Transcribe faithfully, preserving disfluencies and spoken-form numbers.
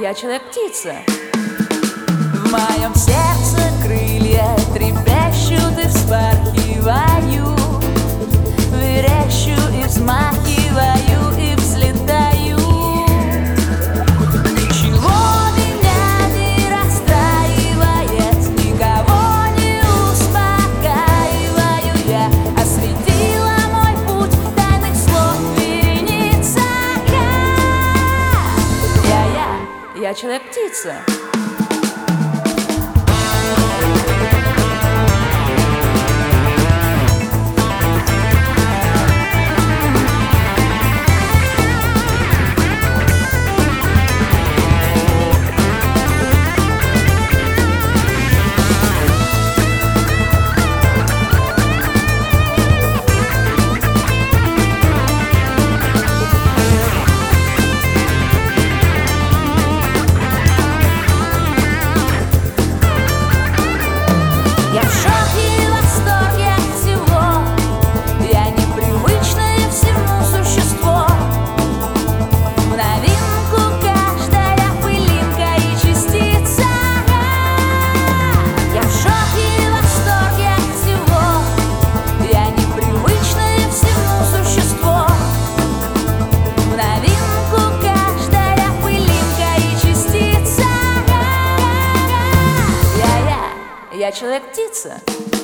я человек-птица. В моем сердце крылья трепещут и вспархиваю, верещу и взмахиваю и взлетаю. Ничего меня не расстраивает, никого не успокаиваю я. Осветила мой путь тайных слов вереница. Я, я, я, я человек-птица. Я человек-птица.